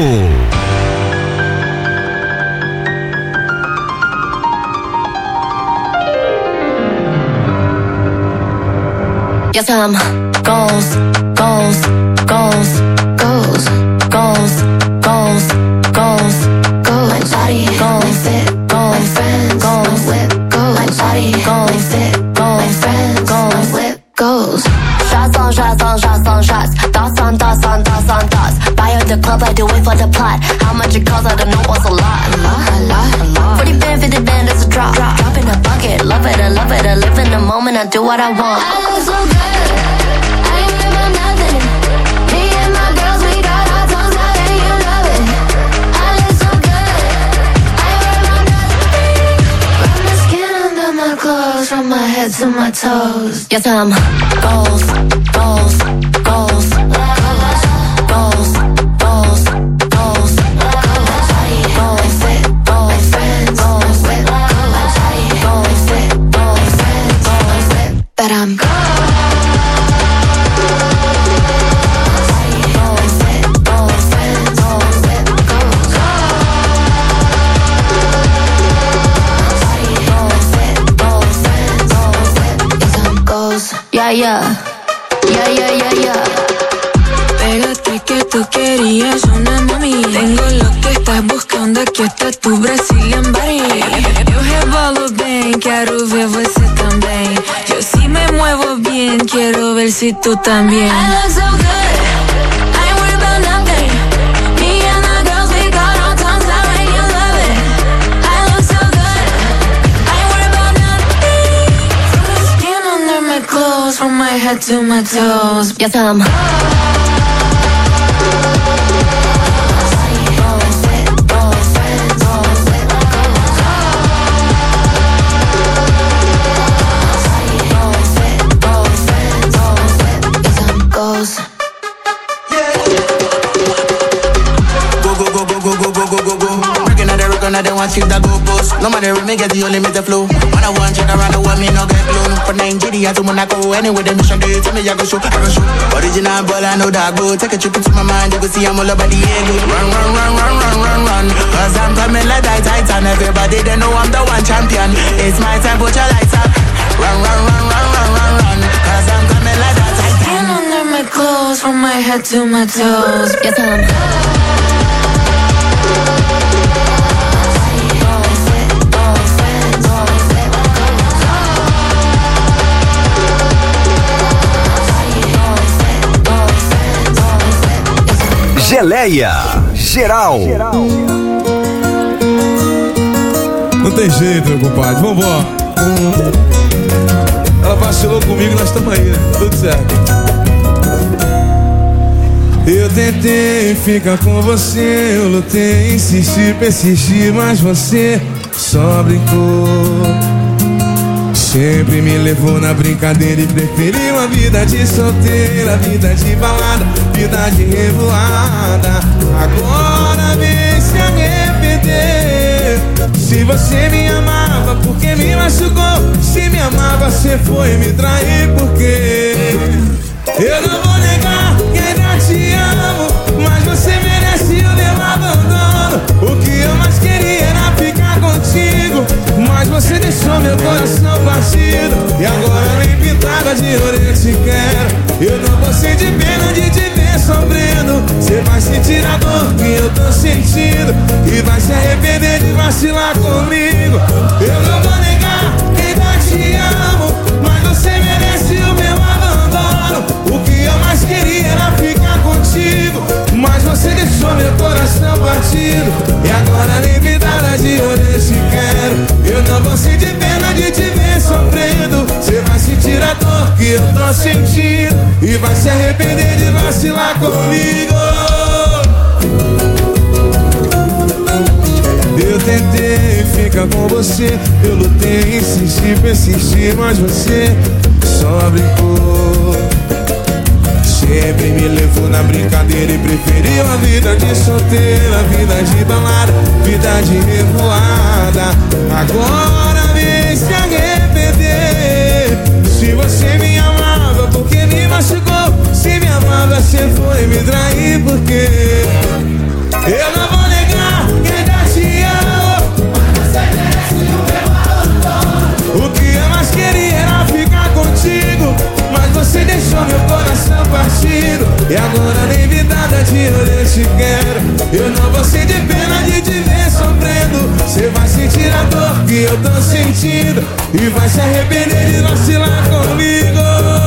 Yes, I'm goals, goals, goals, goals, goals, goals, goals, goals. My body, goals, fit, goals, friends, goals, whip, goals. My body, goals, fit, goals, friends, goals, whip, goals. Shots on shots on shots on shots. Thoughts on thoughts on thoughts on thoughts. Buy at the club, I do it for the plot. How much it costs, I don't know what's a lot. A lot. 40 band, 50 band, it's a drop. Drop in a bucket, love it, I love it. I live in the moment, I do what I want. I look so good. From my head to my toes. Yes, I'm goals, goals, goals, goals, goals, goals, goals, goals, fit, goals, friends, goals, whip, goals, fit, goals, friends, goals, whip. But I'm yeah. Pégate que tú querías una mami. Tengo lo que estás buscando, aquí está tu Brazilian body. You have all the bang, bien, quero ver você também. Yo sí me muevo bien, quero ver si tú también. I look so good, I ain't worried about nothing. Me and the girls, we got our tongues out, and you love it. I look so good, I ain't worried about nothing. From the skin under my clothes, from my head to my toes. Yes, I don't want you to go post. No matter me get the only make the flow. When I want check around the world, me no get blown. For Nigeria to Monaco, anyway the mission day to me I go show. Original ball I know that go. Take a trip into my mind, you go see I'm all about the ego. Run. Cause I'm coming like Titan. Everybody they know I'm the one champion. It's my time, put your lights up. Run. Cause I'm coming like that Titan. Skin under my clothes, from my head to my toes. Yes, Geleia Geral. Não tem jeito, meu compadre. Vambora. Ela vacilou comigo e nós estamos aí, né? Tudo certo. Eu tentei ficar com você, eu lutei, insisti, persisti, mas você só brincou. Sempre me levou na brincadeira e preferiu a vida de solteira, vida de balada, vida de revoada. Agora vem se arrepender. Se você me amava, porque me machucou? Se me amava, você foi me trair, porque eu não vou negar que ainda te amo, mas você merece o meu abandono. O que eu mais queria era ficar contigo, mas você deixou meu coração partido. E agora nem pintada de ouro eu te quero. Eu não vou sentir pena de te ver sofrendo. Você vai sentir a dor que eu tô sentindo e vai se arrepender de vacilar comigo. Eu não vou negar que ainda te amo, mas você merece o meu abandono. O que eu mais queria era ficar contigo, mas você deixou meu coração partido. E agora nem pintada de ouro eu te quero. Eu não vou sentir pena de te ver sofrendo. Você vai sentir a dor que eu tô sentindo e vai se arrepender de vacilar comigo. Eu tentei ficar com você, eu lutei, insisti, persisti, mas você só brincou. Sempre me levou na brincadeira e preferiu a vida de solteira, vida de balada, vida de revoada. Agora vem se arrepender. Se você me amava, porque me machucou? Se me amava, você foi me trair, porque eu não vou negar que ainda te amo, mas você merece o meu abandono. O que eu mais queria era ficar contigo, mas você deixou meu coração partido. E agora nem vidada de ouro eu te quero. Eu não vou sentir pena de te ver sofrendo. Você vai sentir a dor que eu tô sentindo e vai se arrepender de vacilar comigo.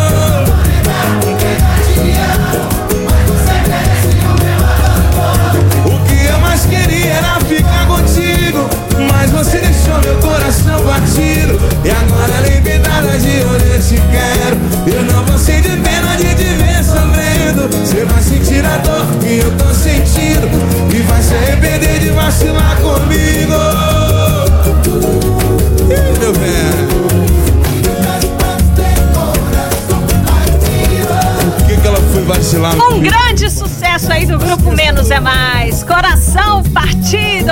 O que eu mais queria era ficar contigo, mas você deixou meu coração partido. E agora nem vidada de ouro eu te quero. Eu não vou sentir pena de te ver sofrendo. Você vai sentir a dor que eu tô sentindo e vai se arrepender de vacilar comigo. Ih, meu velho, por que ela foi vacilar comigo? Grande sucesso aí do grupo Menos é Mais. Coração partido.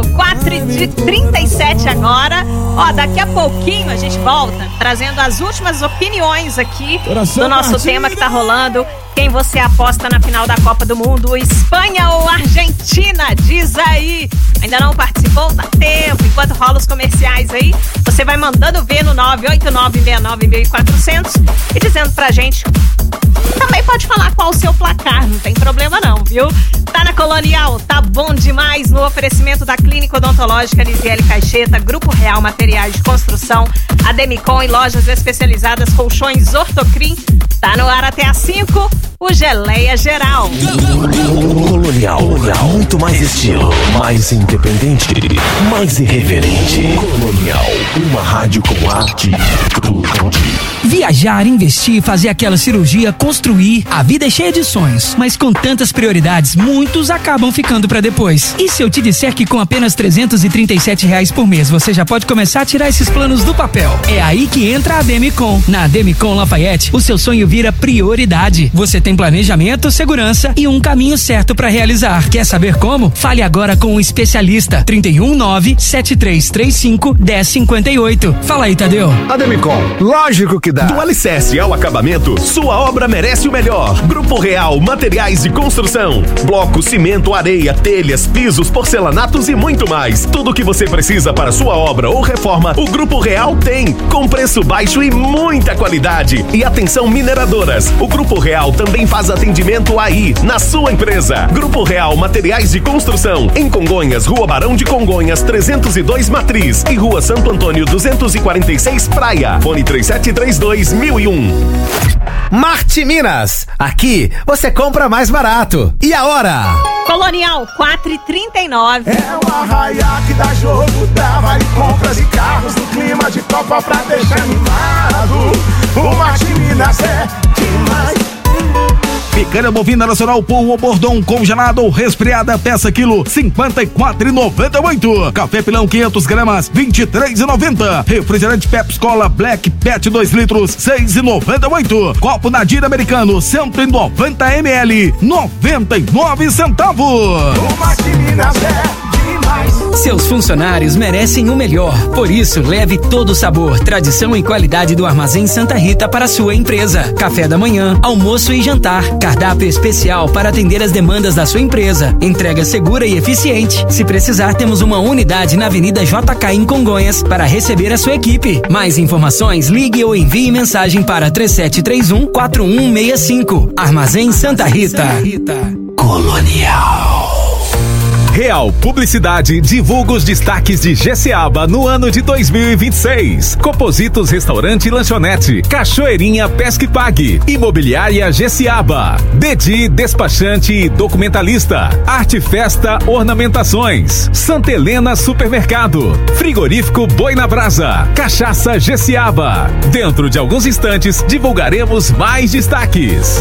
4h37 agora. Ó, daqui a pouquinho a gente volta trazendo as últimas opiniões aqui do nosso tema que tá rolando. Quem você aposta na final da Copa do Mundo? Espanha ou Argentina? Diz aí. Ainda não participou? Dá tempo. Enquanto rola os comerciais aí, você vai mandando ver no 989691400 e dizendo pra gente Também pode falar qual o seu placar, não tem problema não, viu? Tá na Colonial, tá bom demais, no oferecimento da Clínica Odontológica Lisiele Caixeta, Grupo Real Materiais de Construção, a Demicon e lojas especializadas Colchões Ortocrim. Tá no ar até às 5, o Geleia Geral. Colonial, muito mais estilo, mais independente, mais irreverente. Colonial, uma rádio com arte crocante. Viajar, investir, fazer aquela cirurgia, construir. A vida é cheia de sonhos, mas com tantas prioridades, muitos acabam ficando pra depois. E se eu te disser que com apenas R$337 por mês você já pode começar a tirar esses planos do papel? É aí que entra a Demicon. Na Demicon Lafayette, o seu sonho vira prioridade. Você tem planejamento, segurança e um caminho certo pra realizar. Quer saber como? Fale agora com um especialista. 319-7335-1058. Fala aí, Tadeu. A Demicon, lógico que dá. Do alicerce ao acabamento, sua obra merece o melhor. Grupo Real Materiais de Construção. Bloco, cimento, areia, telhas, pisos, porcelanatos e muito mais. Tudo o que você precisa para sua obra ou reforma, o Grupo Real tem. Com preço baixo e muita qualidade. E atenção, mineradoras. O Grupo Real também faz atendimento aí, na sua empresa. Grupo Real Materiais de Construção. Em Congonhas, Rua Barão de Congonhas, 302 Matriz. E Rua Santo Antônio, 246 Praia. Fone 3732-1001. Marte Minas. Aqui você compra mais barato. E a hora? Colonial 4h39. É o arraiá que dá jogo, dá vale compras e carros no clima de Copa pra deixar animado. O Marte Minas é demais. Picanha bovina nacional Pool ou Bordon congelado ou resfriada, peça quilo R$54,98. Café pilão 500 gramas R$23,90. Refrigerante Pepsi Cola Black Pet 2 litros R$6,98. Copo Nadir americano 190 ml 99 centavos. Uma de Minas é demais. Seus funcionários merecem o melhor. Por isso, leve todo o sabor, tradição e qualidade do Armazém Santa Rita para a sua empresa. Café da manhã, almoço e jantar. Cardápio especial para atender as demandas da sua empresa. Entrega segura e eficiente. Se precisar, temos uma unidade na Avenida JK em Congonhas para receber a sua equipe. Mais informações, ligue ou envie mensagem para 3731-4165. Armazém Santa Rita. Colonial. Real Publicidade divulga os destaques de Jeceaba no ano de 2026. Compositos Restaurante e Lanchonete, Cachoeirinha Pesca e Pague, Imobiliária Jeceaba, Dedi Despachante e Documentalista, Arte Festa Ornamentações, Santa Helena Supermercado, Frigorífico Boi na Brasa, Cachaça Jeceaba. Dentro de alguns instantes divulgaremos mais destaques.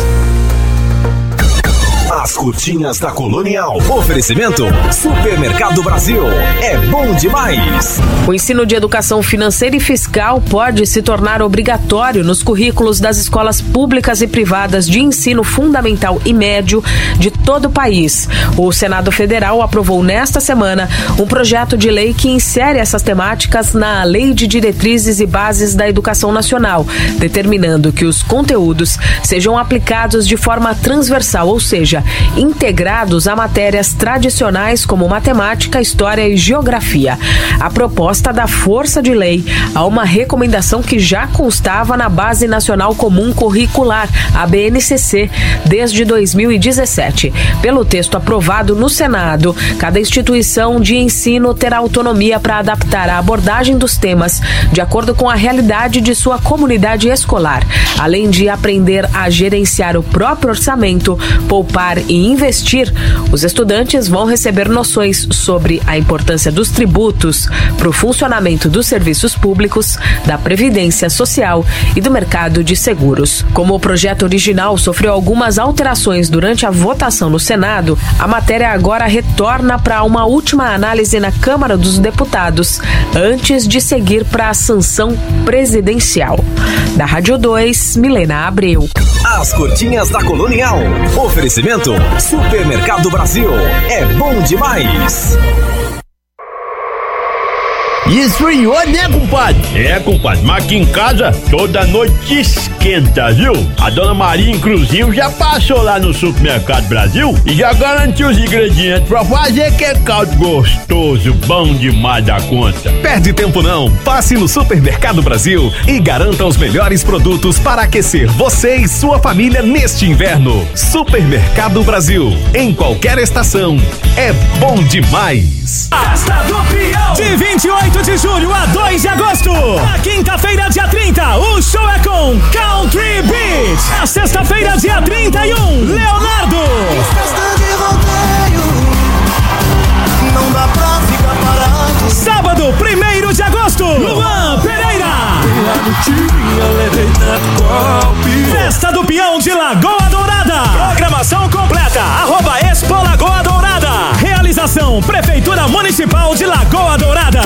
As curtinhas da Colonial. Oferecimento Supermercado Brasil. É bom demais. O ensino de educação financeira e fiscal pode se tornar obrigatório nos currículos das escolas públicas e privadas de ensino fundamental e médio de todo o país. O Senado Federal aprovou nesta semana um projeto de lei que insere essas temáticas na Lei de Diretrizes e Bases da Educação Nacional, determinando que os conteúdos sejam aplicados de forma transversal, ou seja, integrados a matérias tradicionais como matemática, história e geografia. A proposta dá força de lei a uma recomendação que já constava na Base Nacional Comum Curricular, a BNCC, desde 2017. Pelo texto aprovado no Senado, cada instituição de ensino terá autonomia para adaptar a abordagem dos temas de acordo com a realidade de sua comunidade escolar, além de aprender a gerenciar o próprio orçamento, poupar e investir. Os estudantes vão receber noções sobre a importância dos tributos para o funcionamento dos serviços públicos, da previdência social e do mercado de seguros. Como o projeto original sofreu algumas alterações durante a votação no Senado, a matéria agora retorna para uma última análise na Câmara dos Deputados, antes de seguir para a sanção presidencial. Da Rádio 2, Milena Abreu. As curtinhas da Colonial. Oferecimento Supermercado Brasil. É bom demais. Esfriou, né, compadre? É, compadre, mas aqui em casa toda noite esquenta, viu? A dona Maria, inclusive, já passou lá no Supermercado Brasil e já garantiu os ingredientes pra fazer aquele caldo gostoso, bom demais da conta. Perde tempo não, passe no Supermercado Brasil e garanta os melhores produtos para aquecer você e sua família neste inverno. Supermercado Brasil, em qualquer estação, é bom demais. Festa do Peão! De 28 de julho a 2 de agosto. A quinta-feira, dia 30, o show é com Country Beat. A sexta-feira, dia 31, Leonardo. Festa de rodeio, não dá pra ficar parado. Sábado, 1º de agosto, Luan Pereira. Festa do Peão de Lagoa Dourada. Programação completa, @Expo Lagoa Dourada. Realização, Prefeitura Municipal de Lagoa Dourada.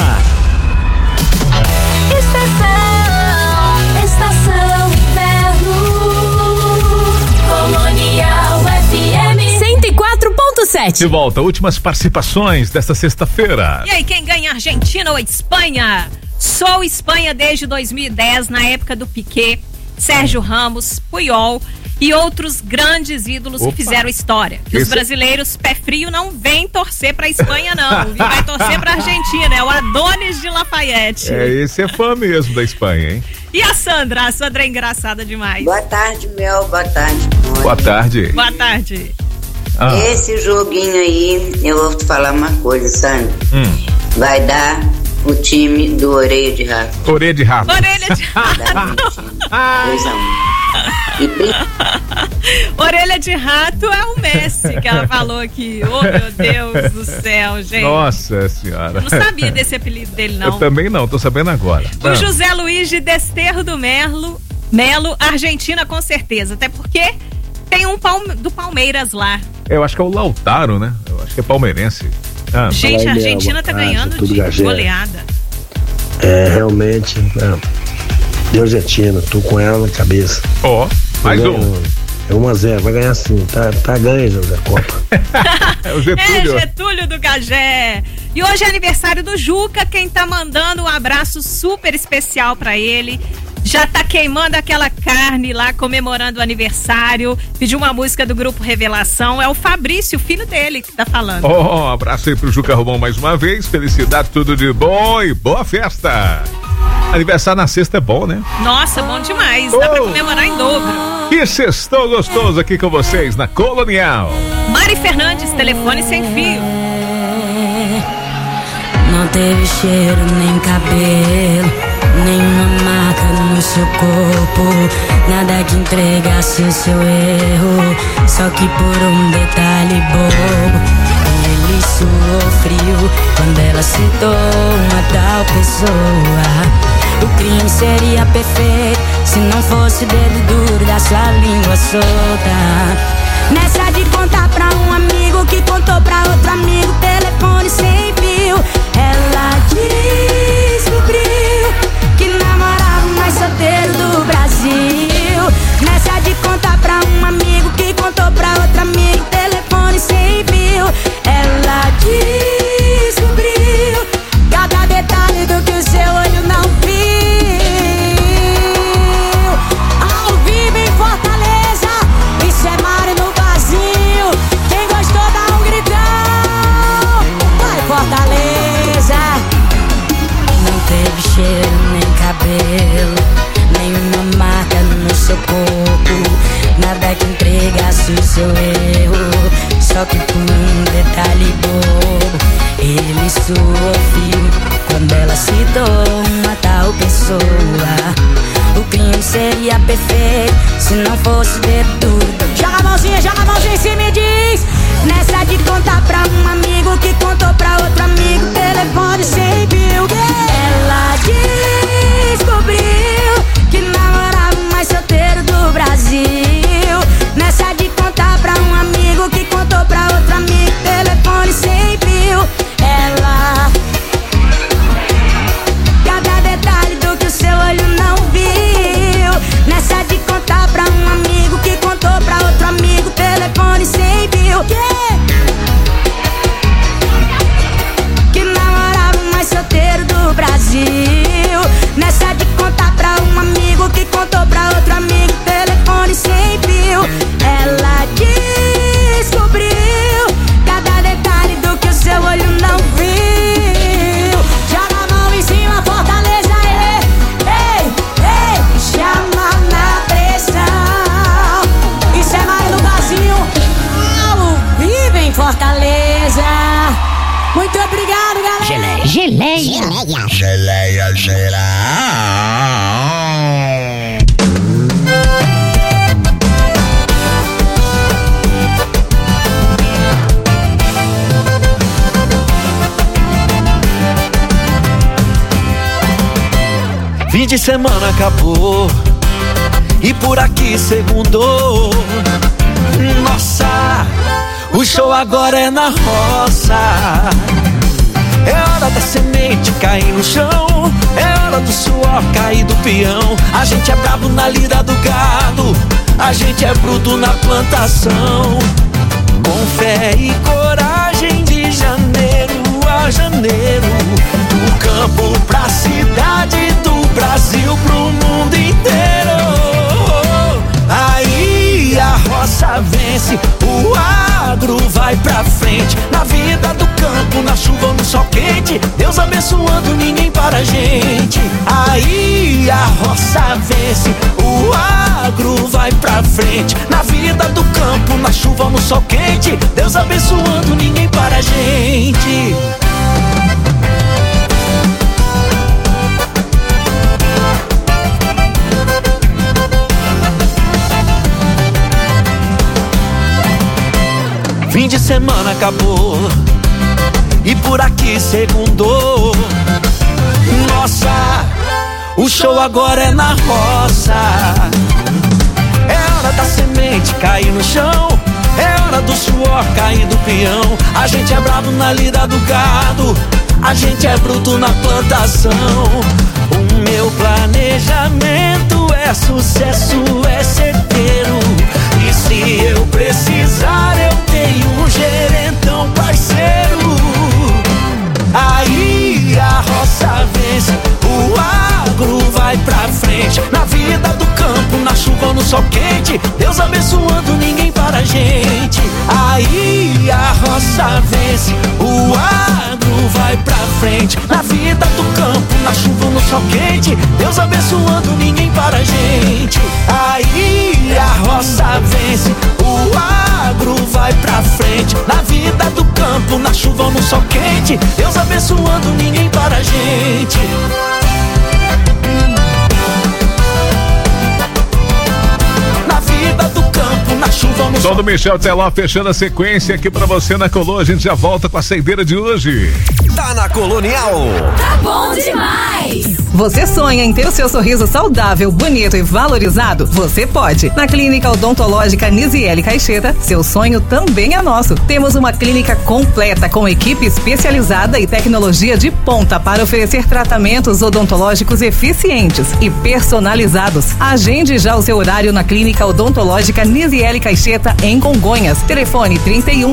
Estação Inverno. Colonial FM 104.7. De volta, últimas participações desta sexta-feira. E aí, quem ganha, Argentina ou Espanha? Sou Espanha desde 2010, na época do Piquet, Sérgio Ramos, Puyol e outros grandes ídolos que fizeram história. Que os brasileiros, pé frio, não vêm torcer pra Espanha, não. Viu? Vai torcer pra Argentina, é o Adonis de Lafayette. Esse é fã mesmo da Espanha, hein? E a Sandra? A Sandra é engraçada demais. Boa tarde, Mel. Boa tarde. Boa tarde. Boa tarde. Esse joguinho aí, eu vou te falar uma coisa, Sandra. Vai dar o time do Orelha de Rato. Orelha de Rato. Orelha de Rato. 2-1. Orelha de Rato é o Messi que ela falou aqui. Oh, meu Deus do céu, gente. Nossa senhora. Não sabia desse apelido dele, não. Eu também não, tô sabendo agora. O José Luiz de Desterro do Melo, Argentina com certeza. Até porque tem um do Palmeiras lá. Eu acho que é o Lautaro, né? Eu acho que é palmeirense. Gente, a Argentina tá ganhando de goleada. Realmente, Deus é Tina, tô com ela na cabeça. Mais um. É 1-0, vai ganhar sim, tá ganho da Copa. É o Getúlio. Getúlio do Gagé. E hoje é aniversário do Juca, quem tá mandando um abraço super especial pra ele. Já tá queimando aquela carne lá, comemorando o aniversário. Pediu uma música do grupo Revelação. É o Fabrício, filho dele, que tá falando. Abraço aí pro Juca Romão mais uma vez. Felicidade, tudo de bom e boa festa. Aniversário na sexta é bom, né? Nossa, bom demais. Dá pra comemorar em dobro. E sextou gostoso aqui com vocês na Colonial. Mari Fernandes, telefone sem fio. Não teve cheiro nem cabelo, nenhuma marca no seu corpo, nada que entregasse o seu erro, só que por um detalhe bobo. Ele suou frio quando ela citou uma tal pessoa. O crime seria perfeito se não fosse o dedo duro da sua língua solta. Nessa de contar pra um amigo que contou pra outro amigo, telefone sem fio, ela descobriu que namorava o mais solteiro do Brasil. Nessa de contar pra um amigo que contou pra outro amigo, telefone sem fio, ela descobriu cada detalhe do que o seu olho não viu. Ao vivo em Fortaleza, isso é Mário no vazio. Quem gostou dá um gritão. Vai Fortaleza. Não teve cheiro nem cabelo, nenhuma marca no seu corpo, nada que entregasse o seu erro, só que por um detalhe bobo. Ele suou frio quando ela citou uma tal pessoa. O crime seria perfeito se não fosse dedo duro. Joga a mãozinha em cima e diz. Nessa de contar pra um amigo que contou pra outro amigo, telefone sem fio. Ela descobriu que namorava o mais solteiro do Brasil. Nessa de contar pra um amigo que contou pra outro amigo, telefone sem fio. Ela, cada detalhe do que o seu olho não viu. Nessa de contar pra um amigo que contou pra outro amigo, telefone sem fio. Muito obrigado, galera. Geleia geral. Fim de semana acabou e por aqui segundou. Nossa, o show agora é na roça. É hora da semente cair no chão, é hora do suor cair do peão. A gente é brabo na lida do gado, a gente é bruto na plantação. Com fé e coragem de janeiro a janeiro, do campo pra cidade, do Brasil pro mundo inteiro. Aí a roça vence, o agro vai pra frente. Na vida do campo, na chuva ou no sol quente, Deus abençoando, ninguém para a gente. Aí a roça vence, o agro vai pra frente. Na vida do campo, na chuva ou no sol quente, Deus abençoando, ninguém para a gente. Fim de semana acabou e por aqui segundou. Nossa, o show agora é na roça. É hora da semente cair no chão, é hora do suor cair do peão. A gente é bravo na lida do gado, a gente é bruto na plantação. O meu planejamento é sucesso, é certeiro. E se eu precisar, eu tenho um gerentão parceiro. Aí a roça vence, o agro vai pra frente. Na vida do campo, na chuva ou no sol quente, Deus abençoando, ninguém para a gente. Aí a roça vence, o agro vai pra frente. Na vida do campo, na chuva ou no sol quente, Deus abençoando, ninguém para a gente. Aí a roça vence, o agro vai pra frente. Na vida do campo, na chuva ou no sol quente, Deus abençoando, ninguém para a gente. Na vida do campo, na chuva ou no sol. Som do Michel Teló fechando a sequência aqui pra você na Colô. A gente já volta com a saideira de hoje. Tá na Colonial. Tá bom demais. Você sonha em ter o seu sorriso saudável, bonito e valorizado? Você pode. Na Clínica Odontológica Nisiele Caixeta, seu sonho também é nosso. Temos uma clínica completa com equipe especializada e tecnologia de ponta para oferecer tratamentos odontológicos eficientes e personalizados. Agende já o seu horário na Clínica Odontológica Nisiele Caixeta em Congonhas. Telefone 31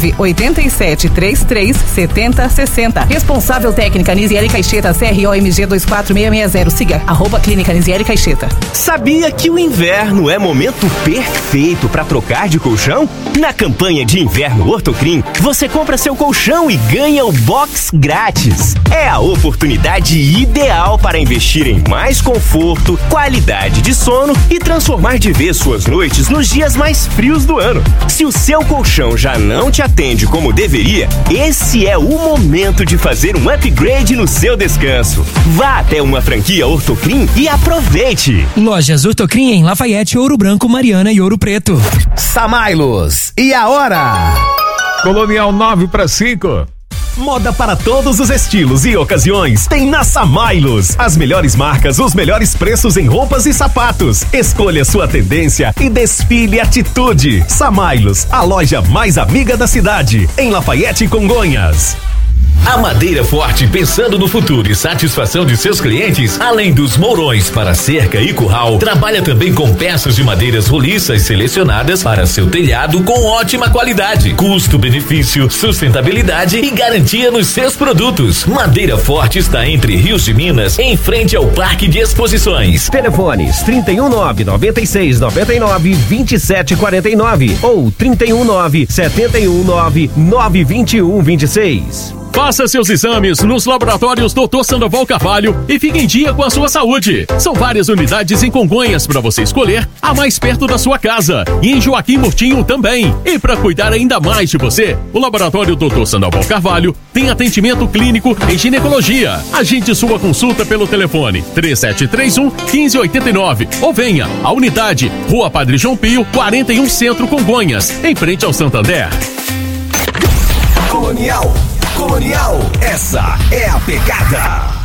987 33 70 60. Responsável técnica Nisiele Caixeta, CROMG 24660. Siga @Clínica Nisiele Caixeta. Sabia que o inverno é momento perfeito para trocar de colchão? Na campanha de inverno Ortocrim, você compra seu colchão e ganha o box grátis. É a oportunidade ideal para investir em mais conforto, qualidade de sono e transformar de vez suas noites nos dias mais frios do ano. Se o seu colchão já não te atende como deveria, esse é o momento de fazer um upgrade no seu descanso. Vá até uma franquia Ortocrim e aproveite. Lojas Ortocrim em Lafayette, Ouro Branco, Mariana e Ouro Preto. Samailos, e a hora? Colonial 4:05. Moda para todos os estilos e ocasiões tem na Samailos. As melhores marcas, os melhores preços em roupas e sapatos. Escolha sua tendência e desfile atitude. Samailos, a loja mais amiga da cidade, em Lafayette, Congonhas. A Madeira Forte, pensando no futuro e satisfação de seus clientes, além dos mourões para cerca e curral, trabalha também com peças de madeiras roliças selecionadas para seu telhado com ótima qualidade, custo-benefício, sustentabilidade e garantia nos seus produtos. Madeira Forte está entre Rios de Minas, em frente ao Parque de Exposições. Telefones 319-9699-2749 ou 319-719-921-26. Faça seus exames nos laboratórios Dr. Sandoval Carvalho e fique em dia com a sua saúde. São várias unidades em Congonhas para você escolher a mais perto da sua casa. E em Joaquim Murtinho também. E para cuidar ainda mais de você, o laboratório Dr. Sandoval Carvalho tem atendimento clínico em ginecologia. Agende sua consulta pelo telefone 3731-1589 ou venha à unidade Rua Padre João Pio, 41 Centro, Congonhas, em frente ao Santander. Colonial, essa é a pegada.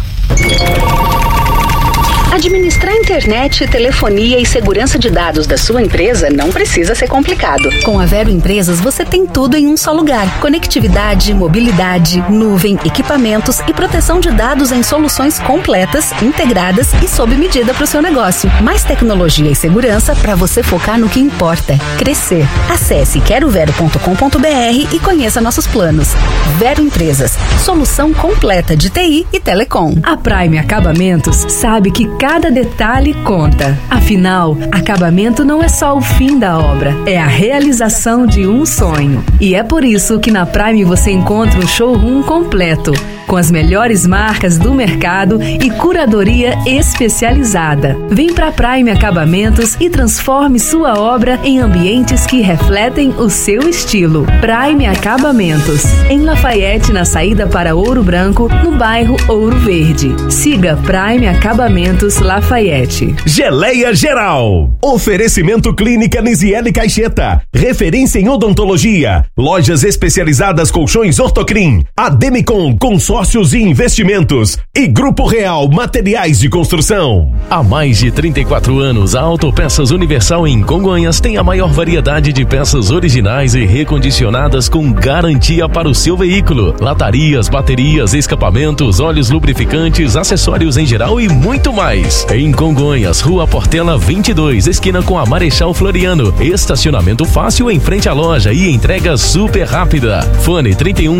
Administrar internet, telefonia e segurança de dados da sua empresa não precisa ser complicado. Com a Vero Empresas você tem tudo em um só lugar. Conectividade, mobilidade, nuvem, equipamentos e proteção de dados em soluções completas, integradas e sob medida para o seu negócio. Mais tecnologia e segurança para você focar no que importa: crescer. Acesse querovero.com.br e conheça nossos planos. Vero Empresas, solução completa de TI e telecom. A Prime Acabamentos sabe que cada detalhe conta. Afinal, acabamento não é só o fim da obra, é a realização de um sonho. E é por isso que na Prime você encontra um showroom completo, com as melhores marcas do mercado e curadoria especializada. Vem pra Prime Acabamentos e transforme sua obra em ambientes que refletem o seu estilo. Prime Acabamentos, em Lafayette, na saída para Ouro Branco, no bairro Ouro Verde. Siga Prime Acabamentos Lafayette. Geleia Geral. Oferecimento Clínica Nisiele Caixeta. Referência em odontologia. Lojas especializadas Colchões Ortocrim. Ademicon Consórcios e Investimentos. E Grupo Real Materiais de Construção. Há mais de 34 anos, a Autopeças Universal em Congonhas tem a maior variedade de peças originais e recondicionadas com garantia para o seu veículo. Latarias, baterias, escapamentos, óleos lubrificantes, acessórios em geral e muito mais. Em Congonhas, Rua Portela 22, esquina com a Marechal Floriano. Estacionamento fácil em frente à loja e entrega super rápida. Fone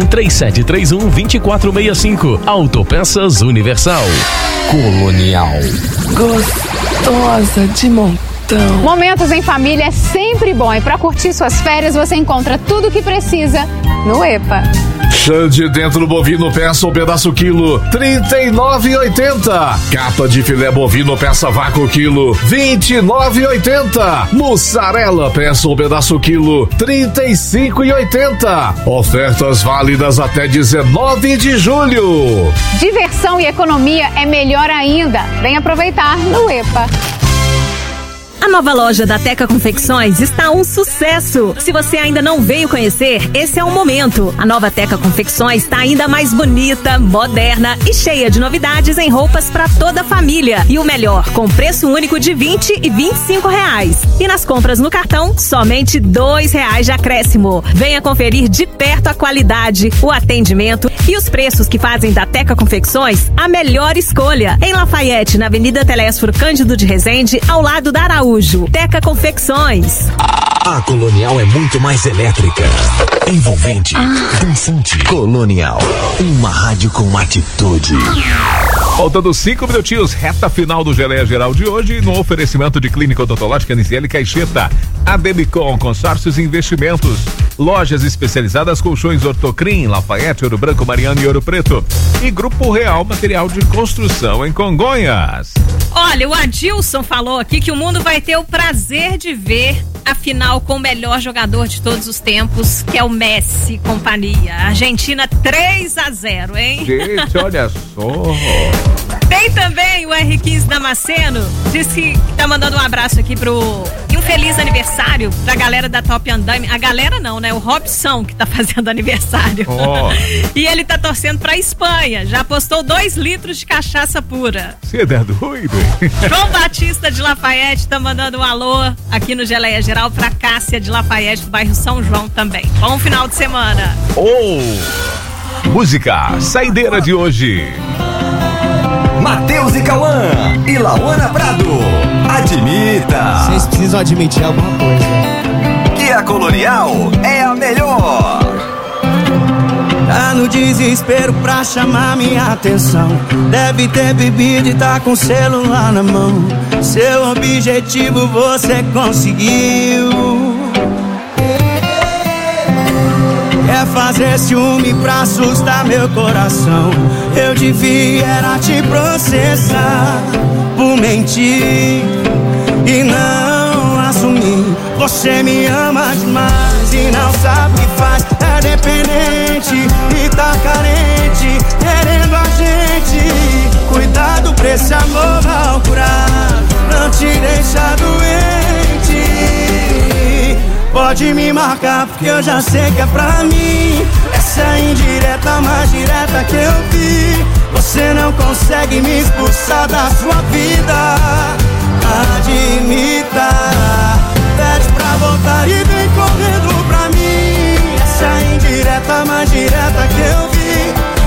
31-3731-2465. Autopeças Universal. Colonial. Gostosa de montão. Momentos em família é sempre bom e para curtir suas férias você encontra tudo o que precisa no EPA. Xande dentro do bovino peça um pedaço quilo, R$39,80. Capa de filé bovino peça vácuo quilo, R$29,80. Mussarela peça um pedaço quilo, R$35,80. Ofertas válidas até 19 de julho. Diversão e economia é melhor ainda. Vem aproveitar no EPA. A nova loja da Teca Confecções está um sucesso. Se você ainda não veio conhecer, esse é o momento. A nova Teca Confecções está ainda mais bonita, moderna e cheia de novidades em roupas para toda a família. E o melhor, com preço único de R$20 e R$25. E nas compras no cartão, somente R$2 de acréscimo. Venha conferir de perto a qualidade, o atendimento e os preços que fazem da Teca Confecções a melhor escolha. Em Lafayette, na Avenida Telésforo Cândido de Resende, ao lado da Araújo. Teca Confecções. A Colonial é muito mais elétrica, envolvente, dançante. Colonial, uma rádio com atitude. Faltando 5 minutinhos, reta final do Geleia Geral de hoje, no oferecimento de Clínica Odontológica Nisiele Caixeta, Ademicon Consórcios e Investimentos, lojas especializadas Colchões Ortocrim, Lafayette, Ouro Branco, Mariana e Ouro Preto, e Grupo Real Material de Construção em Congonhas. Olha, o Adilson falou aqui que o mundo vai ter o prazer de ver a final com o melhor jogador de todos os tempos, que é o Messi e companhia. Argentina 3-0, hein? Gente, olha só. Tem também o R15 Damasceno, disse que tá mandando um abraço aqui e um feliz aniversário pra galera da Top Andaime. A galera não, né? O Robson que tá fazendo aniversário. Oh. E ele tá torcendo pra Espanha. Já apostou 2 litros de cachaça pura. Você é doido? João Batista de Lafayette tá mandando um alô aqui no Geleia Geral pra Cássia de Lafayette, do bairro São João também. Bom final de semana. Música Saideira de hoje. Matheus e Cauã e Lauana Prado. Admita. Vocês precisam admitir alguma coisa. Que a Colonial é a melhor. Tá no desespero pra chamar minha atenção. Deve ter bebido e tá com o celular na mão. Seu objetivo você conseguiu. É fazer ciúme pra assustar meu coração. Eu devia era te processar por mentir e não assumir. Você me ama demais e não sabe o que faz. É dependente e tá carente, querendo a gente. Cuidado pra esse amor mal curado não te deixa doente. Pode me marcar porque eu já sei que é pra mim. Essa é a indireta mais direta que eu vi. Você não consegue me expulsar da sua